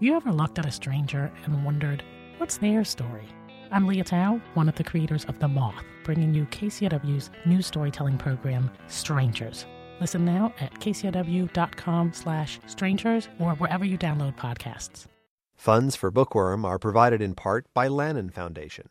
You ever looked at a stranger and wondered, what's their story? I'm Leah Tao, one of the creators of The Moth, bringing you KCRW's new storytelling program, Strangers. Listen now at kcrw.com/strangers or wherever you download podcasts. Funds for Bookworm are provided in part by Lannan Foundation.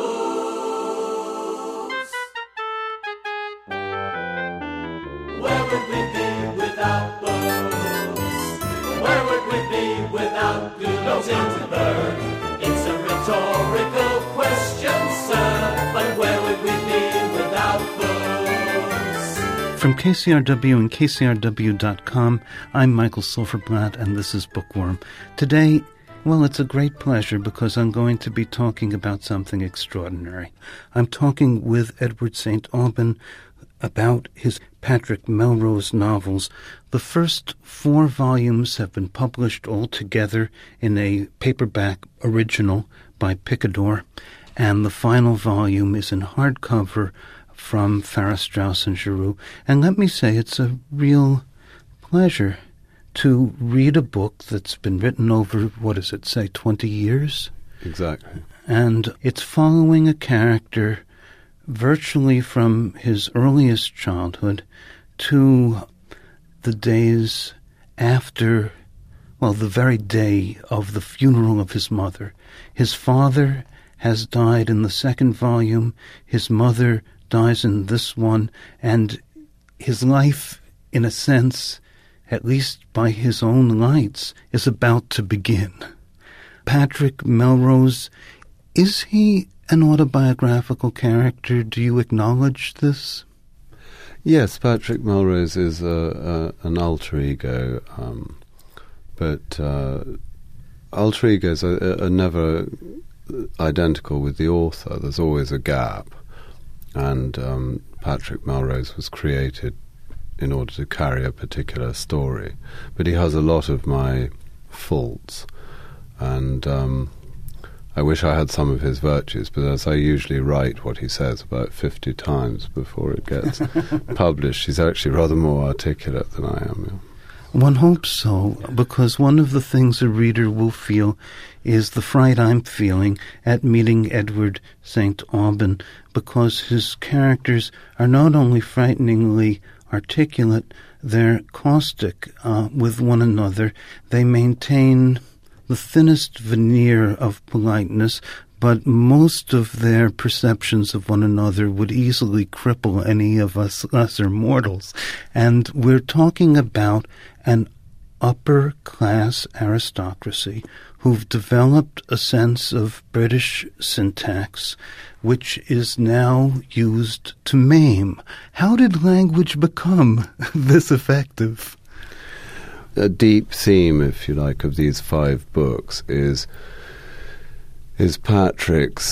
Where would we be without books? Where would we be without Gutenberg? It's a rhetorical question, sir, but where would we be without books? From KCRW and KCRW.com, I'm Michael Silverblatt, and this is Bookworm. Today, well, it's a great pleasure because I'm going to be talking about something extraordinary. I'm talking with Edward St. Aubin about his Patrick Melrose novels. The first 4 volumes have been published all together in a paperback original by Picador, and the final volume is in hardcover from Farrar, Straus and Giroux. And let me say, it's a real pleasure to read a book that's been written over, 20 years? Exactly. And it's following a character virtually from his earliest childhood to the days after, the very day of the funeral of his mother. His father has died in the second volume, his mother dies in this one, and his life, in a sense, at least by his own lights, is about to begin. Patrick Melrose, is he an autobiographical character? Do you acknowledge this? Yes, Patrick Melrose is an alter ego, but alter egos are never identical with the author. There's always a gap, and Patrick Melrose was created in order to carry a particular story, but he has a lot of my faults, and I wish I had some of his virtues, but as I usually write what he says about 50 times before it gets published, he's actually rather more articulate than I am. Yeah. One hopes so, because one of the things a reader will feel is the fright I'm feeling at meeting Edward St. Aubin, because his characters are not only frighteningly articulate, they're caustic with one another. They maintain the thinnest veneer of politeness, but most of their perceptions of one another would easily cripple any of us lesser mortals. And we're talking about an upper-class aristocracy who've developed a sense of British syntax, which is now used to maim. How did language become this effective? A deep theme, if you like, of these 5 books is Patrick's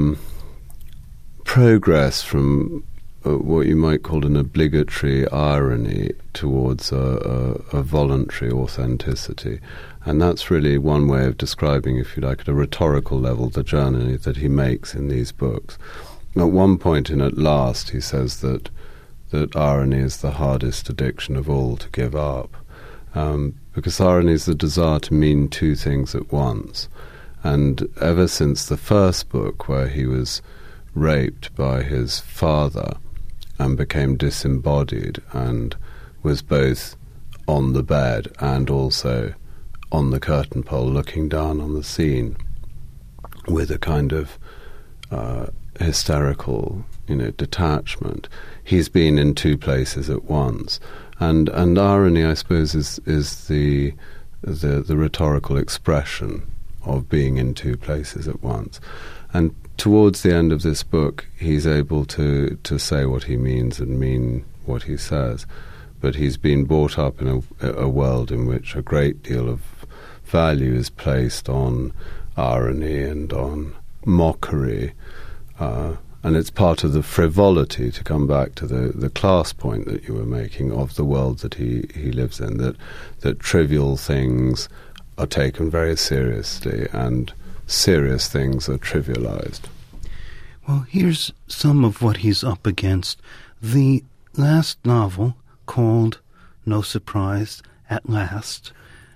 progress from what you might call an obligatory irony towards a voluntary authenticity. And that's really one way of describing, if you like, at a rhetorical level, the journey that he makes in these books. At one point in At Last, he says that irony is the hardest addiction of all to give up. Because irony is the desire to mean 2 things at once. And ever since the first book, where he was raped by his father and became disembodied and was both on the bed and also on the curtain pole looking down on the scene with a kind of hysterical, detachment, he's been in 2 places at once. And irony, I suppose, is the rhetorical expression of being in 2 places at once. And towards the end of this book, he's able to say what he means and mean what he says. But he's been brought up in a world in which a great deal of value is placed on irony and on mockery, and it's part of the frivolity, to come back to the class point that you were making, of the world that he lives in, that trivial things are taken very seriously and serious things are trivialized. Well, here's some of what he's up against. The last novel, called, no surprise, At Last,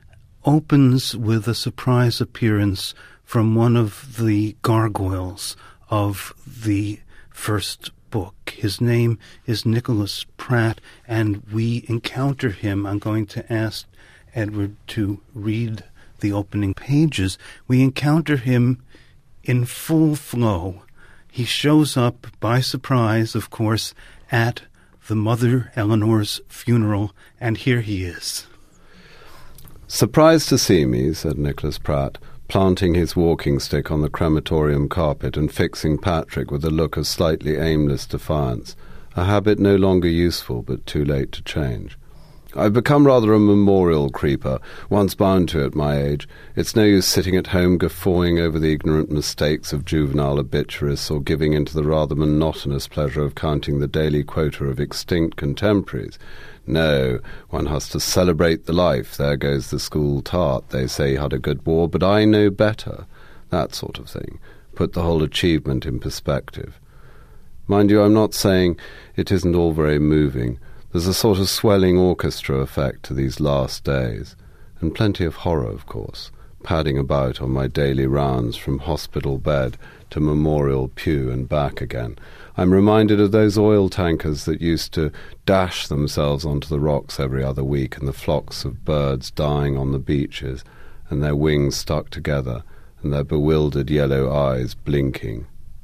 opens with a surprise appearance from one of the gargoyles of the first book. His name is Nicholas Pratt, and we encounter him. I'm going to ask Edward to read the opening pages. We encounter him in full flow. He shows up by surprise, of course, at the Mother Eleanor's funeral, and here he is. "Surprised to see me," said Nicholas Pratt, planting his walking stick on the crematorium carpet and fixing Patrick with a look of slightly aimless defiance, a habit no longer useful but too late to change. "I've become rather a memorial creeper, once bound to at my age. It's no use sitting at home guffawing over the ignorant mistakes of juvenile obituaries or giving into the rather monotonous pleasure of counting the daily quota of extinct contemporaries. No, one has to celebrate the life. There goes the school tart. They say he had a good war, but I know better. That sort of thing. Put the whole achievement in perspective. Mind you, I'm not saying it isn't all very moving. There's a sort of swelling orchestra effect to these last days, and plenty of horror, of course, padding about on my daily rounds from hospital bed to memorial pew and back again. I'm reminded of those oil tankers that used to dash themselves onto the rocks every other week, and the flocks of birds dying on the beaches, and their wings stuck together, and their bewildered yellow eyes blinking."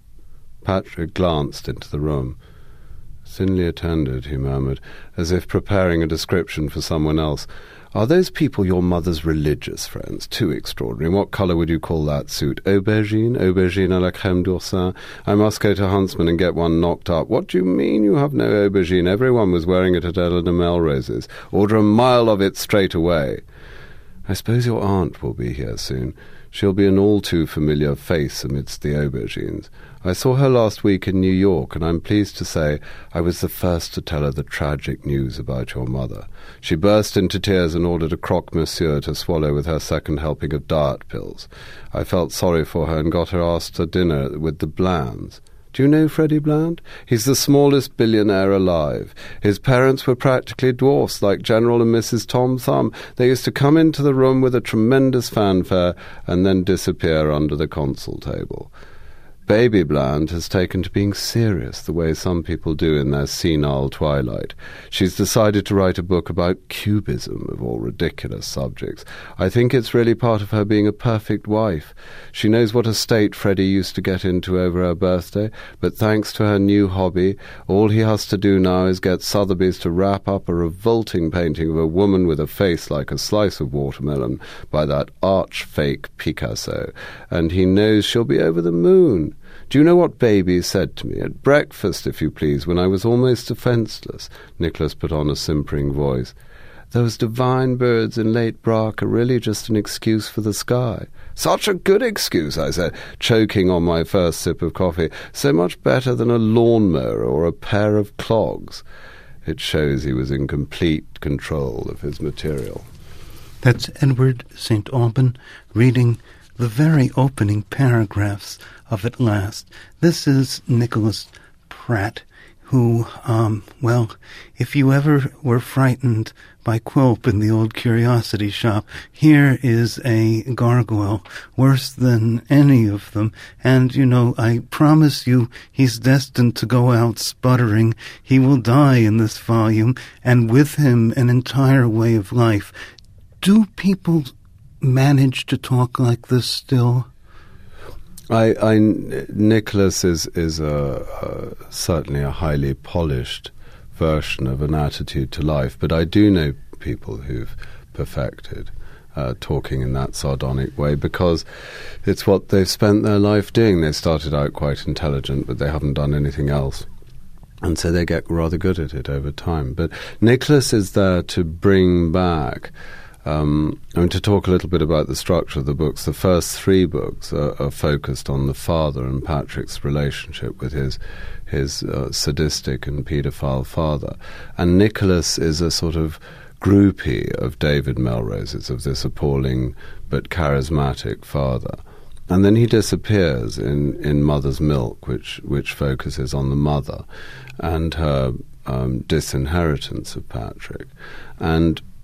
Patrick glanced into the room. "Thinly attended," he murmured, as if preparing a description for someone else. "Are those people your mother's religious friends? Too extraordinary. What colour would you call that suit? Aubergine? Aubergine à la crème d'oursin? I must go to Huntsman and get one knocked up." "What do you mean you have no aubergine? Everyone was wearing it at Eleanor Melrose's. Order a mile of it straight away." "I suppose your aunt will be here soon. She'll be an all-too-familiar face amidst the aubergines. I saw her last week in New York, and I'm pleased to say I was the first to tell her the tragic news about your mother. She burst into tears and ordered a croque-monsieur to swallow with her second helping of diet pills. I felt sorry for her and got her asked to dinner with the Blands. Do you know Freddie Bland? He's the smallest billionaire alive. His parents were practically dwarfs, like General and Mrs. Tom Thumb. They used to come into the room with a tremendous fanfare and then disappear under the console table. Baby Bland has taken to being serious the way some people do in their senile twilight. She's decided to write a book about cubism, of all ridiculous subjects. I think it's really part of her being a perfect wife. She knows what a state Freddie used to get into over her birthday, but thanks to her new hobby, all he has to do now is get Sotheby's to wrap up a revolting painting of a woman with a face like a slice of watermelon by that arch-fake Picasso, and he knows she'll be over the moon. Do you know what Baby said to me at breakfast, if you please, when I was almost defenceless?" Nicholas put on a simpering voice. "Those divine birds in late Braque are really just an excuse for the sky." "Such a good excuse," I said, choking on my first sip of coffee. "So much better than a lawnmower or a pair of clogs." It shows he was in complete control of his material. That's Edward St. Aubin reading the very opening paragraphs of At Last. This is Nicholas Pratt, who, if you ever were frightened by Quilp in the old curiosity shop, here is a gargoyle, worse than any of them. And, I promise you he's destined to go out sputtering. He will die in this volume, and with him an entire way of life. Do people manage to talk like this still? Nicholas is certainly a highly polished version of an attitude to life, but I do know people who've perfected talking in that sardonic way because it's what they've spent their life doing. They started out quite intelligent, but they haven't done anything else. And so they get rather good at it over time. But Nicholas is there to bring back... to talk a little bit about the structure of the books. The first three books are focused on the father and Patrick's relationship with his sadistic and paedophile father. And Nicholas is a sort of groupie of David Melrose's, of this appalling but charismatic father. And then he disappears in Mother's Milk, which focuses on the mother and her disinheritance of Patrick. And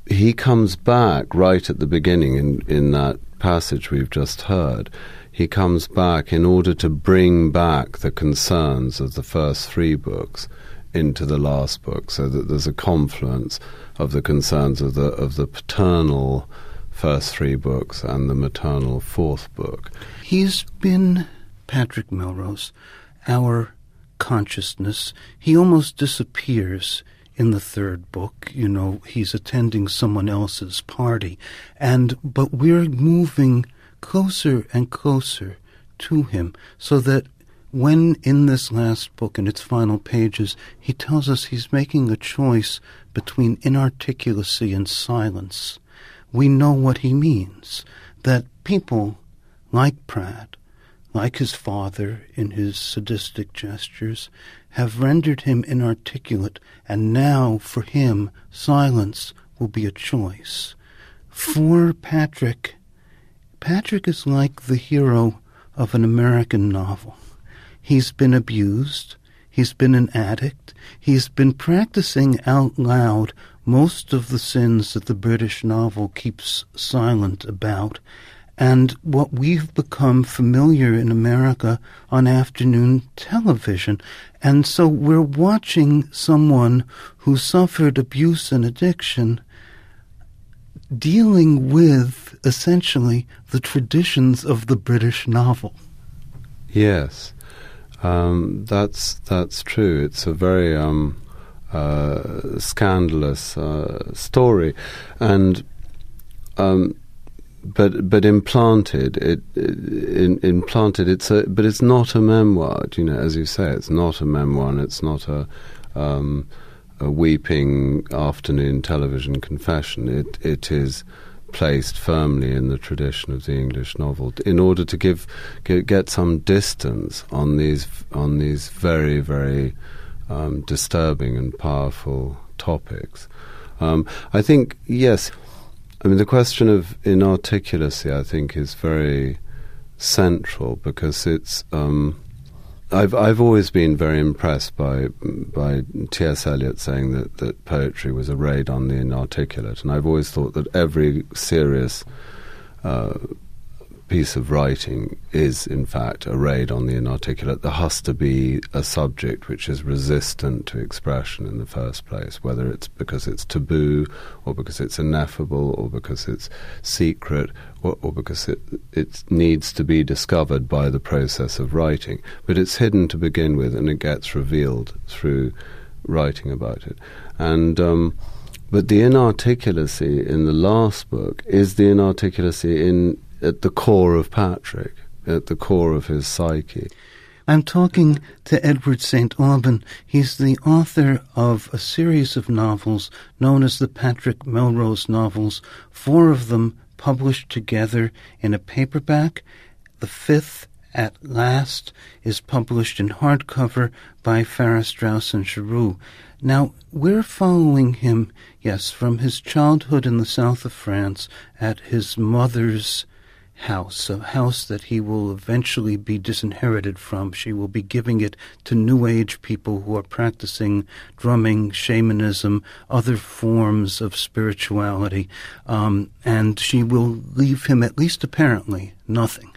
he comes back right at the beginning in that passage we've just heard. He comes back in order to bring back the concerns of the first 3 books into the last book, so that there's a confluence of the concerns of the paternal first 3 books and the maternal 4th book. He's been, Patrick Melrose, our consciousness. He almost disappears in the 3rd book. You know, he's attending someone else's party, but we're moving closer and closer to him, so that when in this last book, in its final pages, he tells us he's making a choice between inarticulacy and silence, we know what he means, that people like Pratt, like his father in his sadistic gestures, have rendered him inarticulate, and now, for him, silence will be a choice. For Patrick is like the hero of an American novel. He's been abused, he's been an addict, he's been practicing out loud most of the sins that the British novel keeps silent about, and what we've become familiar in America on afternoon television. And so we're watching someone who suffered abuse and addiction dealing with, essentially, the traditions of the British novel. Yes, that's true. It's a very scandalous story, and but implanted. But it's not a memoir. You know, as you say, it's not a memoir, and it's not a weeping afternoon television confession. It is placed firmly in the tradition of the English novel in order to get some distance on these very, very disturbing and powerful topics. I think, yes, I mean, the question of inarticulacy, I think, is very central, because it's I've always been very impressed by T.S. Eliot saying that poetry was a raid on the inarticulate, and I've always thought that every serious piece of writing is, in fact, a raid on the inarticulate. There has to be a subject which is resistant to expression in the first place, whether it's because it's taboo, or because it's ineffable, or because it's secret, or because it needs to be discovered by the process of writing. But it's hidden to begin with, and it gets revealed through writing about it. And but the inarticulacy in the last book is the inarticulacy at the core of Patrick, at the core of his psyche. I'm talking to Edward St. Aubyn. He's the author of a series of novels known as the Patrick Melrose novels, 4 of them published together in a paperback. The 5th, At Last, is published in hardcover by Farrar, Straus and Giroux. Now, we're following him, yes, from his childhood in the south of France at his mother's house, a house that he will eventually be disinherited from. She will be giving it to New Age people who are practicing drumming, shamanism, other forms of spirituality, and she will leave him, at least apparently, nothing.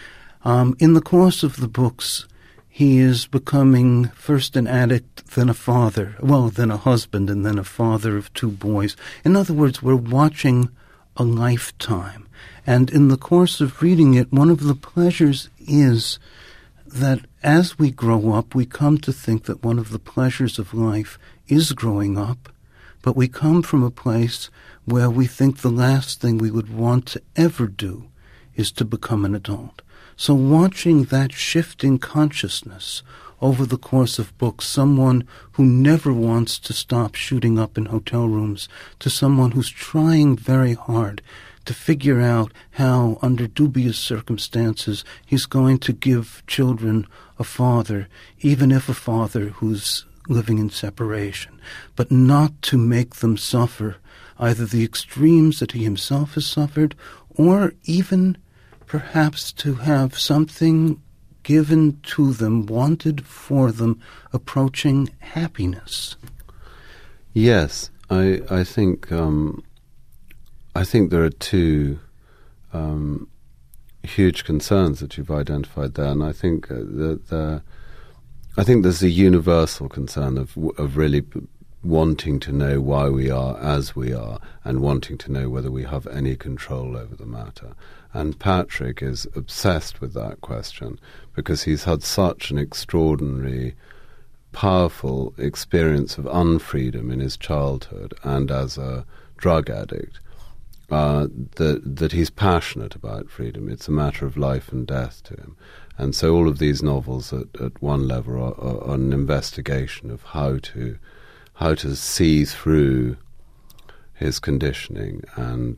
In the course of the books, he is becoming first an addict, then a father, then a husband, and then a father of 2 boys. In other words, we're watching a lifetime. And in the course of reading it, one of the pleasures is that as we grow up, we come to think that one of the pleasures of life is growing up, but we come from a place where we think the last thing we would want to ever do is to become an adult. So watching that shifting consciousness over the course of books, someone who never wants to stop shooting up in hotel rooms, to someone who's trying very hard to figure out how, under dubious circumstances, he's going to give children a father, even if a father who's living in separation, but not to make them suffer either the extremes that he himself has suffered, or even perhaps to have something given to them, wanted for them, approaching happiness. Yes, I think I think there are two huge concerns that you've identified there, and I think I think there's a universal concern of really wanting to know why we are as we are, and wanting to know whether we have any control over the matter. And Patrick is obsessed with that question because he's had such an extraordinary, powerful experience of unfreedom in his childhood and as a drug addict, that he's passionate about freedom. It's a matter of life and death to him. And so all of these novels at one level are an investigation of how to see through his conditioning and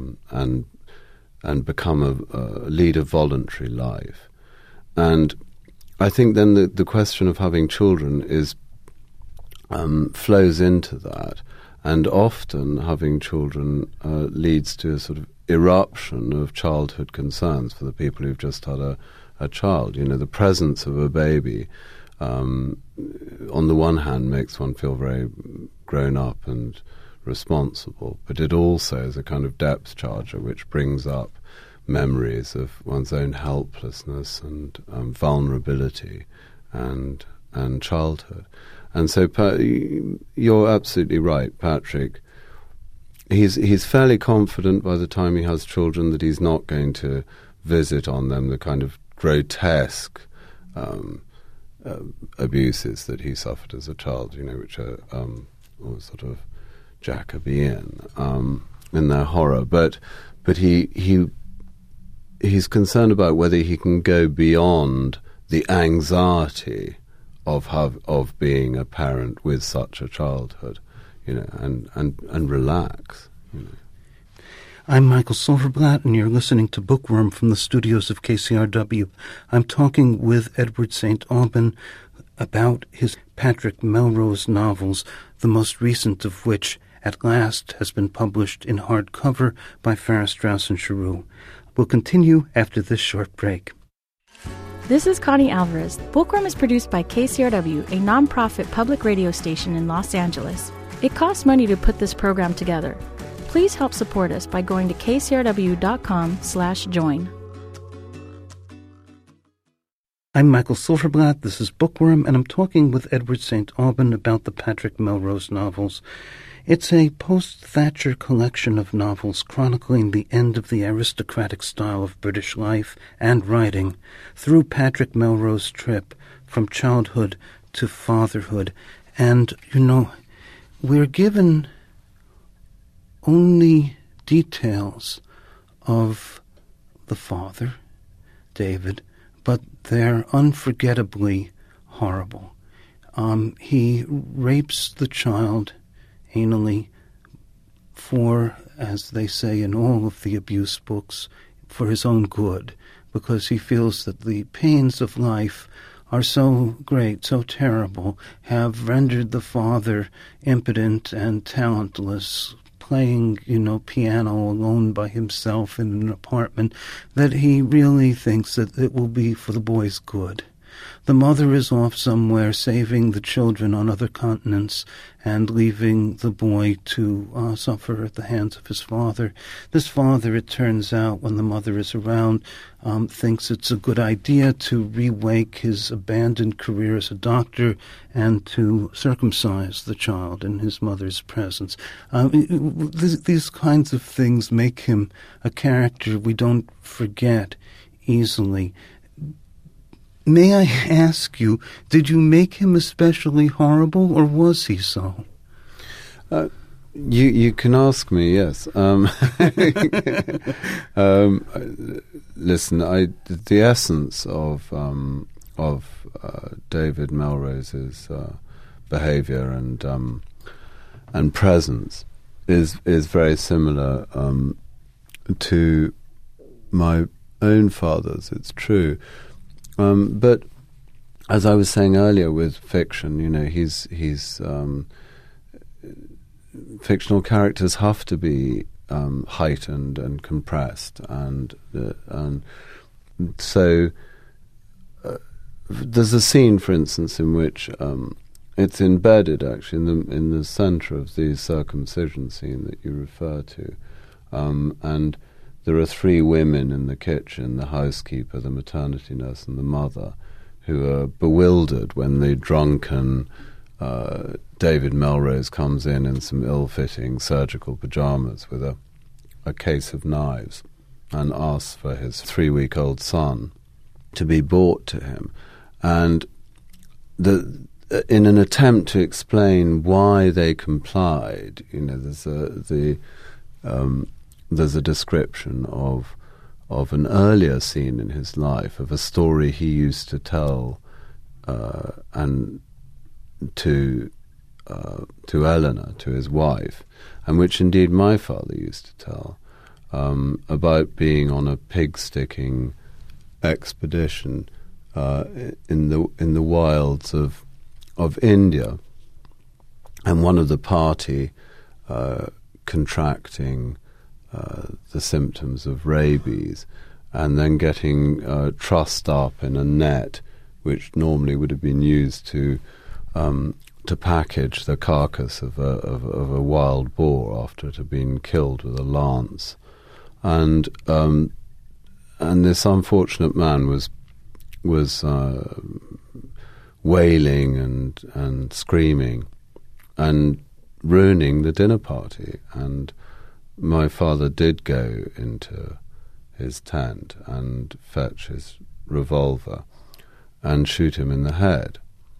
become lead a voluntary life. And I think then the question of having children is flows into that, and often having children leads to a sort of eruption of childhood concerns for the people who've just had a child. You know, the presence of a baby on the one hand makes one feel very grown up and responsible, but it also is a kind of depth charger which brings up memories of one's own helplessness and vulnerability and childhood. And so you're absolutely right, Patrick. He's fairly confident by the time he has children that he's not going to visit on them the kind of grotesque abuses that he suffered as a child, you know, which are sort of Jacobean in their horror. But he's concerned about whether he can go beyond the anxiety of being a parent with such a childhood, you know, and relax, you know. I'm Michael Silverblatt, and you're listening to Bookworm from the studios of KCRW. I'm talking with Edward St. Aubin about his Patrick Melrose novels, the most recent of which, at last, has been published in hardcover by Farrar, Straus and Giroux. We'll continue after this short break. This is Connie Alvarez. Bookworm is produced by KCRW, a nonprofit public radio station in Los Angeles. It costs money to put this program together. Please help support us by going to kcrw.com/join. I'm Michael Silverblatt, this is Bookworm, and I'm talking with Edward St. Aubin about the Patrick Melrose novels. It's a post-Thatcher collection of novels chronicling the end of the aristocratic style of British life and writing through Patrick Melrose's trip from childhood to fatherhood. And, you know, we're given only details of the father, David, but they're unforgettably horrible. He rapes the child anally for, as they say in all of the abuse books, for his own good, because he feels that the pains of life are so great, so terrible, have rendered the father impotent and talentless, playing, you know, piano alone by himself in an apartment, that he really thinks that it will be for the boy's good. The mother is off somewhere saving the children on other continents and leaving the boy to suffer at the hands of his father. This father, it turns out, when the mother is around, thinks it's a good idea to re-wake his abandoned career as a doctor and to circumcise the child in his mother's presence. These kinds of things make him a character we don't forget easily. May I ask you, did you make him especially horrible, or was he so? You can ask me, yes. Listen, the essence of David Melrose's behaviour and presence is very similar to my own father's. It's true. But as I was saying earlier with fiction, you know, fictional characters have to be heightened and compressed, and so there's a scene, for instance, in which it's embedded actually in the centre of the circumcision scene that you refer to. And there are three women in the kitchen, the housekeeper, the maternity nurse, and the mother, who are bewildered when the drunken David Melrose comes in some ill-fitting surgical pyjamas with a case of knives and asks for his 3-week-old son to be brought to him. And in an attempt to explain why they complied, there's a description of an earlier scene in his life, of a story he used to tell and to Eleanor, to his wife, and which indeed my father used to tell, about being on a pig-sticking expedition in the wilds of India, and one of the party contracting the symptoms of rabies, and then getting trussed up in a net, which normally would have been used to package the carcass of a wild boar after it had been killed with a lance, and this unfortunate man was wailing and screaming and ruining the dinner party. And my father did go into his tent and fetch his revolver and shoot him in the head.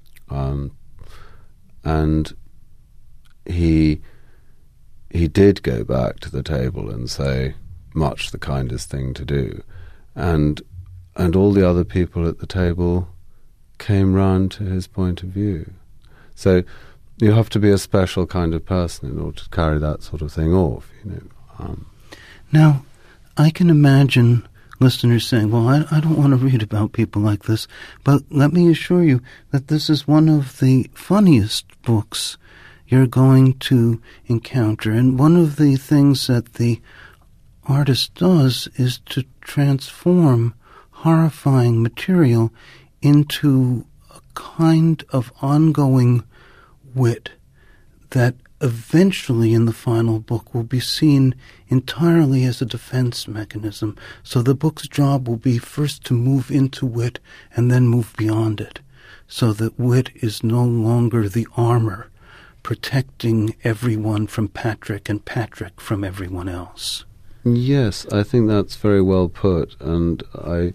And he did go back to the table and say, much the kindest thing to do. And all the other people at the table came round to his point of view. So you have to be a special kind of person in order to carry that sort of thing off, Now, I can imagine listeners saying, well, I don't want to read about people like this, but let me assure you that this is one of the funniest books you're going to encounter. And one of the things that the artist does is to transform horrifying material into a kind of ongoing wit that eventually in the final book will be seen entirely as a defense mechanism. So the book's job will be first to move into wit and then move beyond it, so that wit is no longer the armor protecting everyone from Patrick and Patrick from everyone else. Yes, I think that's very well put, and I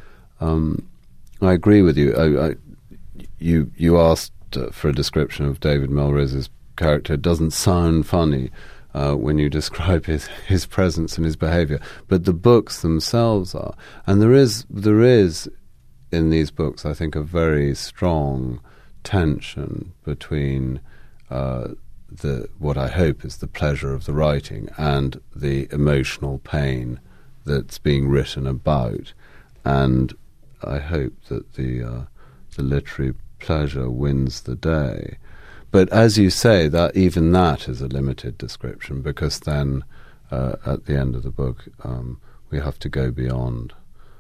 agree with you. You asked for a description of David Melrose's character. It doesn't sound funny when you describe his presence and his behaviour, but the books themselves are. And there is in these books, I think, a very strong tension between what I hope is the pleasure of the writing and the emotional pain that's being written about. And I hope that the literary pleasure wins the day. But as you say, that even that is a limited description, because then at the end of the book we have to go beyond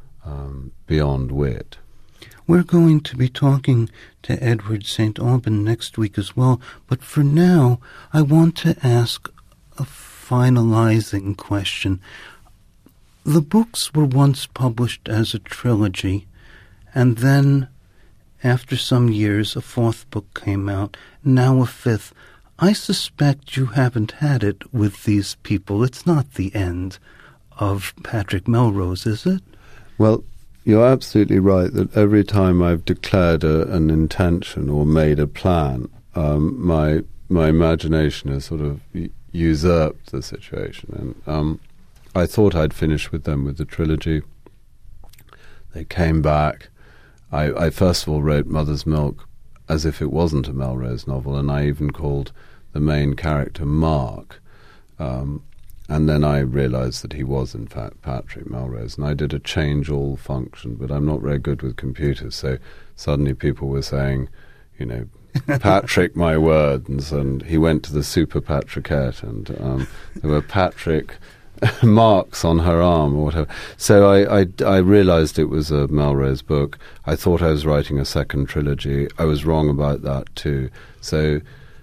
wit. We're going to be talking to Edward St. Aubyn next week as well, but for now I want to ask a finalizing question. The books were once published as a trilogy, and then after some years a fourth book came out, now a fifth. I suspect you haven't had it with these people. It's not the end of Patrick Melrose, is it? Well, you're absolutely right that every time I've declared an intention or made a plan, my imagination has sort of usurped the situation. And I thought I'd finish with them with the trilogy. They came back. I first of all wrote Mother's Milk as if it wasn't a Melrose novel, and I even called the main character Mark. And then I realised that he was, in fact, Patrick Melrose. And I did a change-all function, but I'm not very good with computers. So suddenly people were saying, Patrick, my word. And he went to the Super Patrickette, and there were Patrick marks on her arm or whatever. So I realised it was a Melrose book. I thought I was writing a second trilogy. I was wrong about that too. So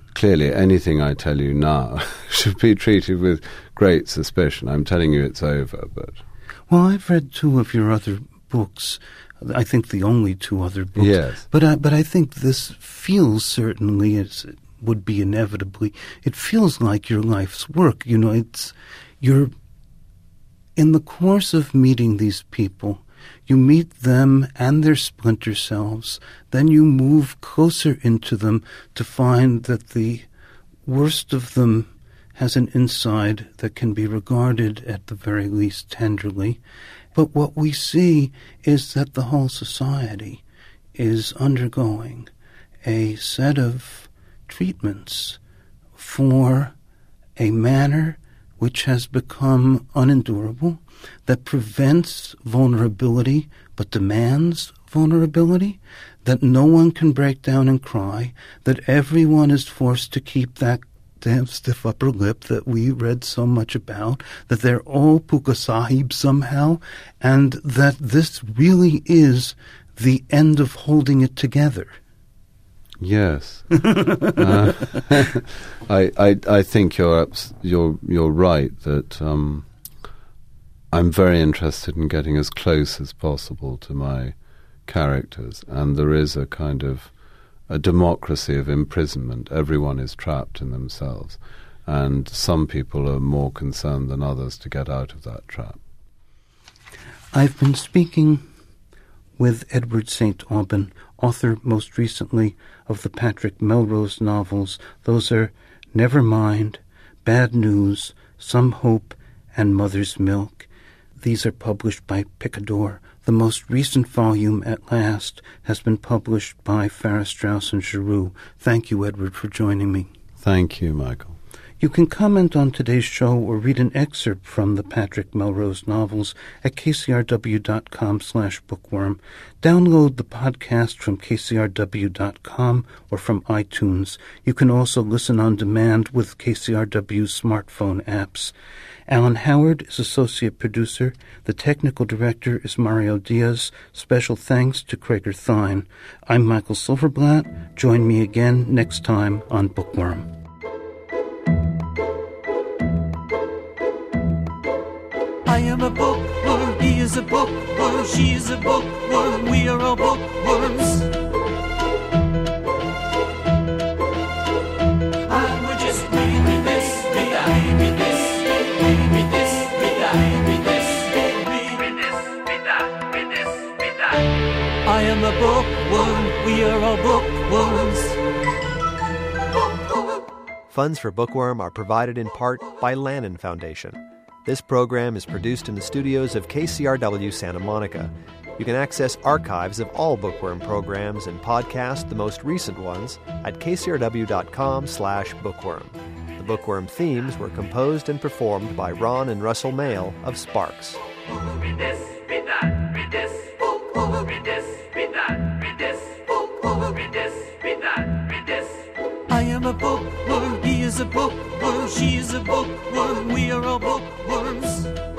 clearly anything I tell you now should be treated with great suspicion. I'm telling you it's over, but... Well, I've read 2 of your other books. I think the only 2 other books. Yes. But I think this feels certainly, as it would be inevitably, it feels like your life's work. You know, you're in the course of meeting these people, you meet them and their splinter selves, then you move closer into them to find that the worst of them has an inside that can be regarded at the very least tenderly. But what we see is that the whole society is undergoing a set of treatments for a manner which has become unendurable, that prevents vulnerability but demands vulnerability, that no one can break down and cry, that everyone is forced to keep that damn stiff upper lip that we read so much about, that they're all Puka Sahib somehow, and that this really is the end of holding it together. Yes, I think you're right that I'm very interested in getting as close as possible to my characters, and there is a kind of a democracy of imprisonment. Everyone is trapped in themselves, and some people are more concerned than others to get out of that trap. I've been speaking with Edward St. Aubyn, author most recently of the Patrick Melrose novels. Those are Nevermind, Bad News, Some Hope, and Mother's Milk. These are published by Picador. The most recent volume, At Last, has been published by Farrar, Straus and Giroux. Thank you, Edward, for joining me. Thank you, Michael. You can comment on today's show or read an excerpt from the Patrick Melrose novels at kcrw.com/bookworm. Download the podcast from kcrw.com or from iTunes. You can also listen on demand with KCRW's smartphone apps. Alan Howard is associate producer. The technical director is Mario Diaz. Special thanks to Krager Thine. I'm Michael Silverblatt. Join me again next time on Bookworm. I am a bookworm, he is a bookworm, she is a bookworm, we are all bookworms. And we're just reading this, read this, read this, read this, read that. I am a bookworm, we are all bookworms. Funds for Bookworm are provided in part by Lannan Foundation. This program is produced in the studios of KCRW Santa Monica. You can access archives of all Bookworm programs and podcast the most recent ones at kcrw.com/bookworm. The Bookworm themes were composed and performed by Ron and Russell Mail of Sparks. Read this, read that, read this, read this, read that, read this, read this, read that, read this. I am a bookworm, he is a bookworm, she is a bookworm, we are all bookworms.